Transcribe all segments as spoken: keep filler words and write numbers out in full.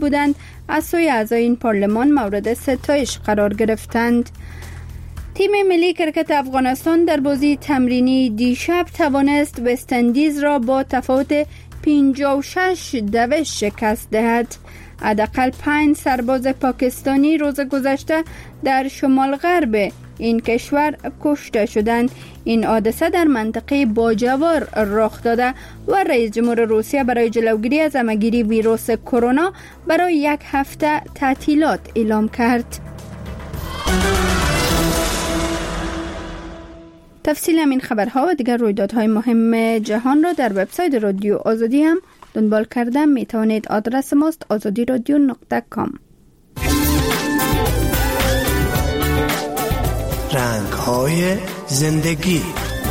بودند از سوی اعضای این پارلمان مورد ستایش قرار گرفتند. تیم ملی کرکت افغانستان در بازی تمرینی دیشب توانست وست اندیز را با تفاوت پنجاه و شش دوش شکست دهد. حداقل پنج سرباز پاکستانی روز گذشته در شمال غرب این کشور کشته شدند. این حادثه در منطقه باجوار رخ داده و رئیس جمهور روسیه برای جلوگیری از همه‌گیری ویروس کرونا برای یک هفته تعطیلات اعلام کرد. تفصیل همین خبرها و دیگر رویدادهای مهم جهان را در وبسایت رادیو آزادی هم دنبال کردن می توانید. آدرس ماست آزادی رادیو نقطه کام. رنگ‌های زندگی.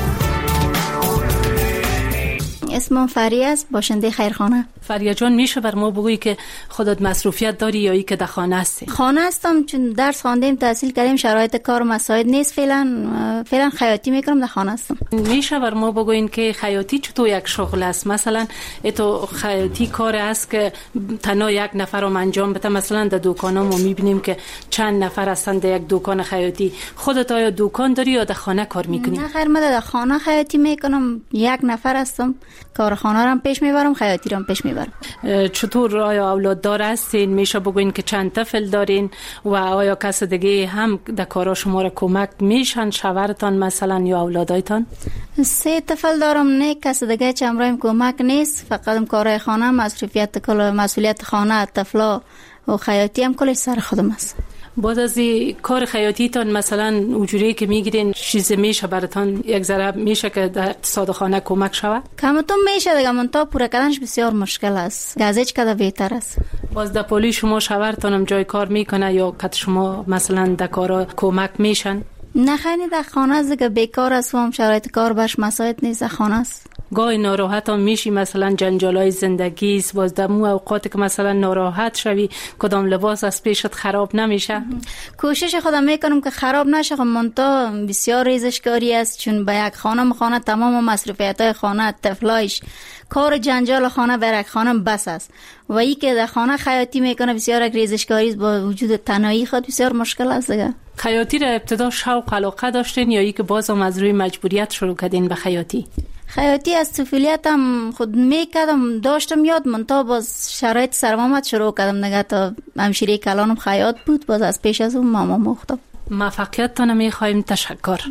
اسمم فریه است، باشنده خیرخانه. فریه جان، میشه بر ما بگویی که خودت مصروفیت داری یا ای که در خانه هستی؟ خانه هستم، چون درس خواندیم، تحصیل کردیم، شرایط کار مساعد نیست. فعلا فعلا خیاطی میکنم، در خانه هستم. میشه بر ما بگوین که خیاطی چطور یک شغل است؟ مثلا تو خیاطی کار است که تنها یک نفرم انجام بده؟ مثلا در دکانا ما میبینیم که چند نفر هستن در یک دکان خیاطی. خودت آیا دکان داری یا در خانه کار میکنی؟ نه خیر، من در خانه خیاطی میکنم، یک نفر هستم، کار خانه رو هم پیش میبرم، خیاطی رو هم پیش میبرم. چطور آیا اولاد دار هستین؟ میشه بگوین که چند طفل دارین و آیا کس دیگه هم در کارا شما را کمک میشن، شوهرتان مثلا یا اولادایتان؟ سه طفل دارم، نه کس دیگه چه امرایم کمک نیست، فقط کارهای خانه، مسئولیت کل مسئولیت خانه، طفلا و خیاطی هم کلش سر خودم است. بعد از کار خیاطیتان مثلا اجوری که میگیرین چیز میشه براتون یک ذره میشه که در اقتصاد خانه کمک شود؟ کمتون میشه دیگه، من تا پورا کردنش بسیار مشکل است، گازیچ کده بهتر است. باز در پولی شما شوهرتان هم جای کار میکنه یا که شما مثلا در کارا کمک میشن؟ نه خیلی در خانه است دیگه، بیکار است و هم شرایط کار باش مساعد نیست، در خانه است. گاهی ناراحت هم میشی، مثلا جنجالای زندگی است، باز در مو اوقات که مثلا ناراحت شوی کدام لباس از پیشت خراب نمیشه؟ کوشش خودم میکنم که خراب نشه، خب منتها بسیار ریزشکاری است، چون به یک خانه مخانه تمام مصرفیت‌های خانه، طفلایش، کار جنجال خانه بر یک خانه بس است و ای که در خانه خیاطی میکنه بسیار یک ریزشکاری است، با وجود تنهایی خود بسیار مشکل است دیگه. خیاطی را ابتدا شوق علاقه داشتین یا ای که بازم از روی مجبوریت شروع کردین به خیاطی؟ خیاطی از طفولیتم خود میکردم، داشتم یاد، منتها باز شرایط سرمامت شروع کردم دیگه. تا همشیره کلانم خیاط بود، باز از پیش از اون ماما مختم. موفقیتتان میخوایم. تشکر.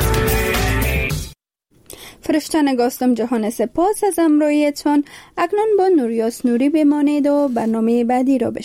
فرشته نگاستم جهان، سپاس از همراهیتان. اکنون با نوریاس نوری بمانید و برنامه بعدی را بشنوید.